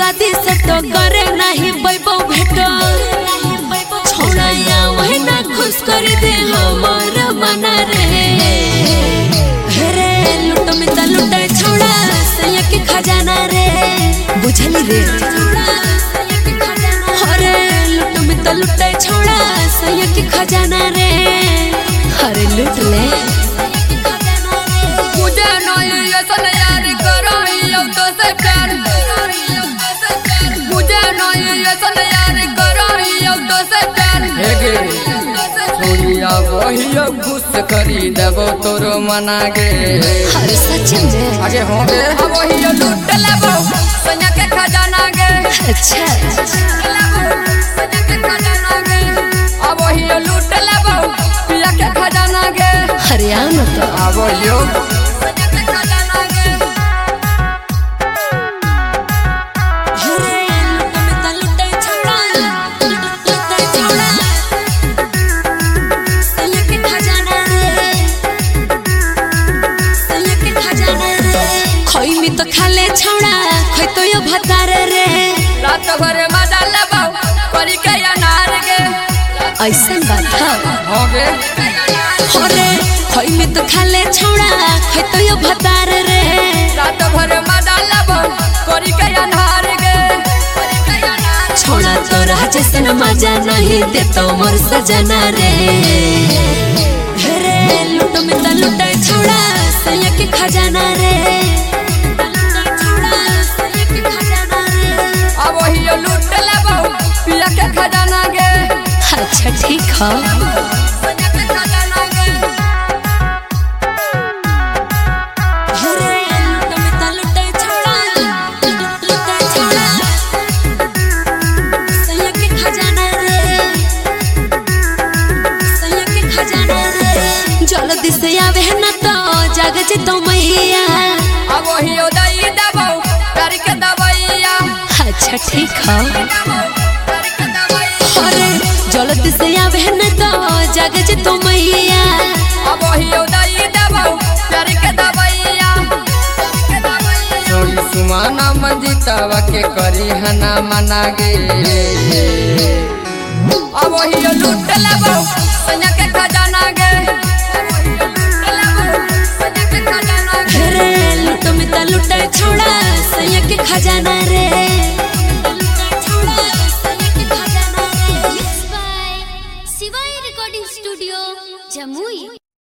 शादी से तो करे नहीं पैबो भेटो छोड़ाया वही ना खुश कर दे हमार मना रे रे लुट में त लुटे छोड़ा सैया के खजाना रे बुझली रे अरे लुट में त लुटे छोड़ा सैया के खजाना रे अरे लुट ले मुझे नहीं ऐसा यार करो तो से प्यार मुझे नहीं ऐसा यार करो तो से प्यार छोड़िया वही घुस करी देवो तोर मना गे अरे सच में आगे हो गे वही लूट लेबो सैया के खजाना गे अच्छा अब वही लूट लेबो पिया के खजाना गे हरियाणा तो आवो यो तो खाले छौड़ा खै तो यो भतारे रे रात भर मजा लेबो करी के अनार गे ऐसन बात हो गे अरे खै में तो खाले छौड़ा खै तो यो भतारे रे रात भर मजा लेबो करी के अनार गे छोड़ा तोरा जैसन मजा नहीं दे तो मोर सजना रे रे लूट में त लुटे छोड़ा सैया के खजाना रे लूट लेबो पिया के खजाना गे अच्छा ठीक है जल्दी से आवे ना तो जाग जे तो मैया अब वही दई देबो कर के दवाइया अच्छा ठीक है अरे जल्दी से आवे न तो जाग जे तो मैया अब वही दई देबो कर के दवाइया छोड़ी सुमाना मंजितावा के करी हना मना गे अब वही लूट लेबो सैया के खजाना गे लूट में त लुटे छोड़ा सैया के खजाना रे शिवाई रिकॉर्डिंग स्टूडियो जमुई।